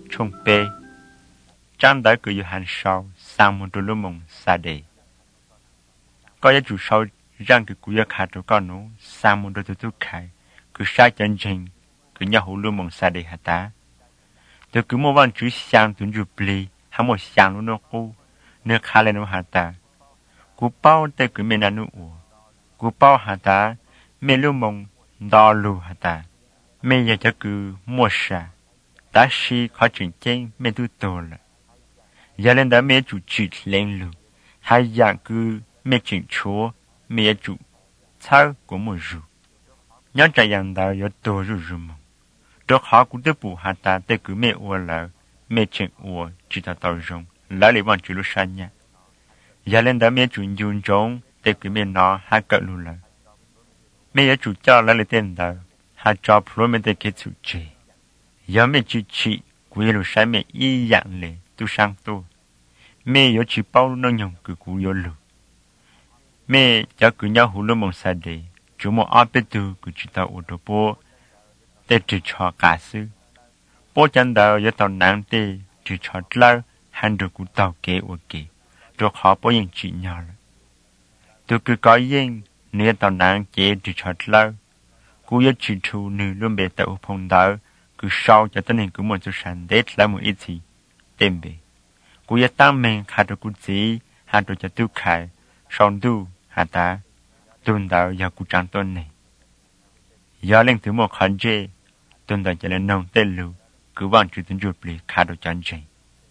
trong bê trang đã cứ hàn sau sang một đôi mông xa đề có giá chủ sau răng cứ cúi khát cho con nó sang một đôi tu khai cứ sai chân trình cứ nhau hữu lưu mông xa đề hả ta từ cứ một văn chữ sang tuấn chụp lì hay một sang luôn nó cô nơi khá lên nó hả ta cú bao tới cứ mình ăn uống cú bao hả ta mình lưu mông đo lưu hả ta mình giờ cho cứ mua sa ta sĩ khó chuyển chân mình tu tổ là giờ lên đó mình chủ chỉ lên lưu hay dạng cứ mình chuyển chúa mình chủ thao của một rượu nhớ trái dạng đó có tổ rượu mông đó họ cũng tiếp bụ hả ta tới cứ mình uống là mình chuyển uống chỉ ta tao rong lại lấy bằng chữ lúc sáng nhá giờ lên đó mình chủ dùng giống tới cứ mình nó hay cỡ lưu là mình giờ chủ cho lại lấy tiền đó hay cho pro mình tới cái chủ chế giờ mình chỉ quý lúc sáng mình y dạng lệ tu sang tu mình giờ chỉ bao nó nhung cứ cú giờ lưu mình giờ cứ nhau hú luôn mong xa đề chúng một áp bê tu cứ chỉ tao ô tô bố để chỉ cho cả sư bố chân đầu giờ tao nặng tê chỉ cho lâu hành được cú tao kế ô kế rồi họ bố yên chỉ nhau tôi cứ có yên nếu tao nặng chế chỉ cho lâu cú giờ chỉ thu nữ luôn bề tao phong đạo cứ sau cho tên hình cứ một số sản đết lại một ít gì tên bề cú giờ tăng mình khai được cú gì hành được cho tôi khai sau tu hà ta tuần đạo giờ cú trang tuần này giờ lên từ một khẩn chế tuần đạo cho lên nông tên lưu cứ vang chữ tuần chụp lì khai được chân trình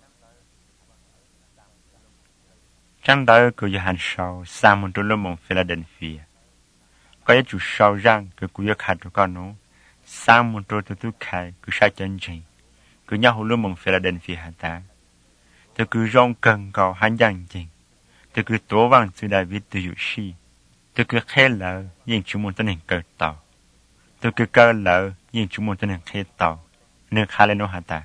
trang đạo cứ giờ hành sau sang một đôi lông mông Philadelphia có giá chủ sau răng cứ cú giờ khai được con nó sang một đôi tu khai cứ sai chân trình cứ nhau hồ lông mông Philadelphia hà ta từ cứ rong cần cầu hành giang trình từ cứ tổ vang từ David từ dụ si từ cứ khe lợ nhưng chúng muốn tên hình cờ tàu từ cứ cờ lợ nhưng chúng muốn tên hình khe tàu nơi khá lên nó hả ta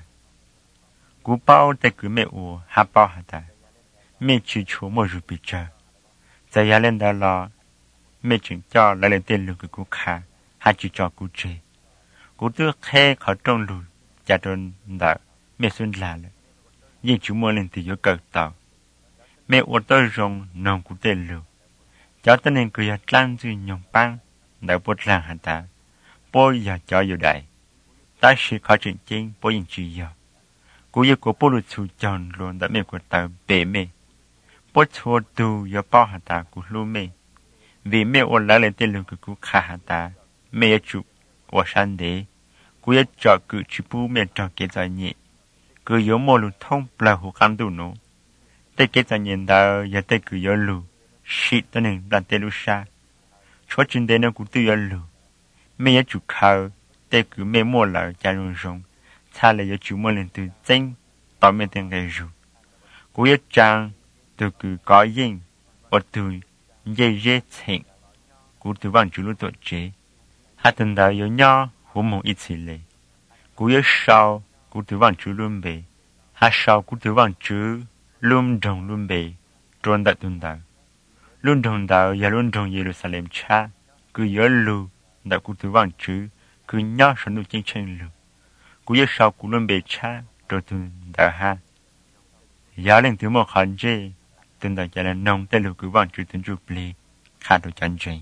cú bao từ cứ mẹ ủa hạ bao hả ta mẹ chỉ chúa một rụt bị chờ giờ nhà lên đó là mẹ chuyển cho lại lên tên lừa cú khá hạ chỉ cho cú chế cú tư khe khỏi trong lùi cha trôn đợi mẹ xuân là nhưng chúng muốn lên từ giữa cờ tàu mẹ ủa tôi rong nòng cú tên lừa cháu tên nên cười trăng duy nhung băng đã bớt làng hả ta bôi giờ cho dù đại ta sẽ khó chuyện chính bôi những chuyện giờ cú yêu của bôi lụt chủ chọn luôn đã mẹ của ta bể mẹ bôi chua tu giờ bao hả ta của lưu mẹ vì mẹ ôn lại lên tên lương của cú khá hả ta mẹ chủ của san đế cú yêu cho cử chỉ bù mẹ cho cái giải nhẹ cứ yếu mô lụt thông là hồ khăn đủ nó tới cái giải nhẹ đó giờ tới cứ yếu lụt sĩ tên hình đoàn tên lưu xa chúa trình đến nó cũng tự yếu lụt mẹ chủ khảo tới cứ mẹ mua lại cha rung rung cha lại yếu chủ mua lên từ danh tỏ mẹ tên gây rung cú yếu trang từ cứ có yên ở từ dây dây thịnh cú từ vang chủ lưu tổ chế hạ tầng đạo yếu nhỏ hữu mong ít xì lệ cú yếu sau cú từ vang chủ luôn bề hạ sau cú từ vang chủ luôn đồng luôn bề trốn đại tuần đạo luôn đồng đạo và luôn đồng Jerusalem cha cứ yếu lưu đạo cú từ vang chủ cứ nhỏ sản lượng chính tranh lưu cú yếu sau cú luôn bề cha rồi tuần đạo ha giá lên từ một khẩn chế tuần đạo cho nên nông tên lưu cứ vang chủ tuần chụp lì khá đồ chân trình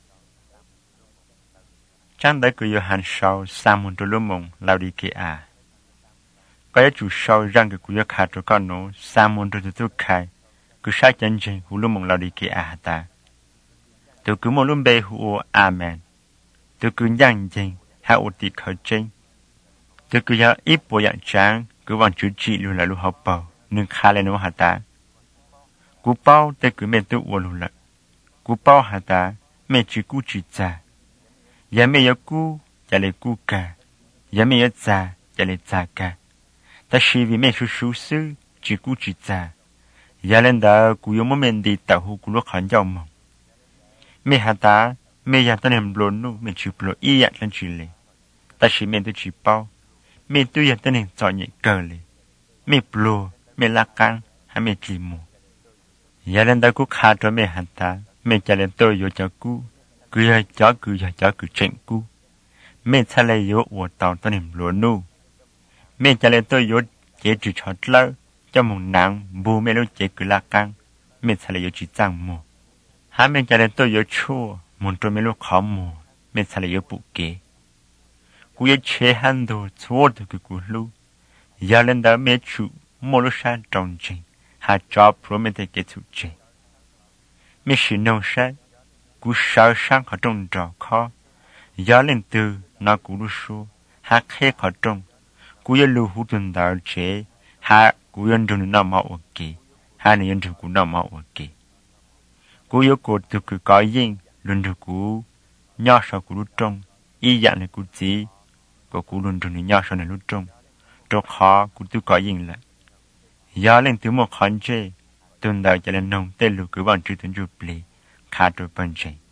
trang đấy cứ hàn sau sang một đôi lúa mông lao đi kia à có chủ sau răng cái cứ khá đồ con nó sang một đôi tu khai cứ sai chân trình hú lúa mông lao đi kia à ta từ cứ một lúa bê hú amen từ cứ nhang trình hạ ô tị khởi trình từ cứ giờ ít bộ dạng tráng cứ vang chữ trị luôn là lúc học bầu nhưng khá lên nó hả ta cú bao tới cứ mẹ tự uổng luôn là cú bao hả ta mẹ chỉ cú chỉ già giờ mẹ yêu cú giờ lại cú cả giờ mẹ yêu già giờ lại già cả ta chỉ vì mẹ su sư chỉ cú chỉ già giờ lên đó cú yêu mình đi tàu hú cú lúc khẩn giàu mong mẹ hả ta mẹ giờ ta nem lốn nu mẹ chỉ lốn y dạng lên chỉ lệ ta chỉ mẹ tôi chỉ bao mẹ tôi giờ ta nem chọn nhẹ cờ lệ mẹ lô mẹ la căng hay mẹ chỉ mù giờ lên đó cú khá cho mẹ hả ta mẹ trả lên tôi vô cho cú cứ cho cứ chuyện cú mẹ trả lại vô ở tàu tôi niệm lúa nu mẹ trả lại tôi vô chế trừ cho lỡ cho một nắng bù mẹ lúc chế cứ là căng mẹ sẽ lấy chỉ tăng mù hai mẹ cho nên tôi yếu chua muốn tôi mẹ lúc khó mù mẹ sẽ lấy bù kế cú yếu chế hành đồ chua được cái cú lu giờ lên đó mẹ chủ mua lúc sáng trồng trình hà cho pro mẹ thấy cái chủ trình mẹ sử nông sáng cú sao sáng họ trồng trò khó giờ lên từ nó cú lu su hà khé họ trồng cú yếu lu hút tuần đạo chế hà cú yên trồng nó mau ok hà này yên trồng cú nó mau ok cú yếu cột từ cái có yên luôn được cú nhỏ sau cú lu trồng y dạng này cú chỉ có cú luôn trồng nhỏ sau này lu trồng trồng khó cú tu có yên lại giờ lên từ một khán chế tuần đạo cho lên nông tên lu cứ bằng chữ tuần chụp lì khá trôi bận chế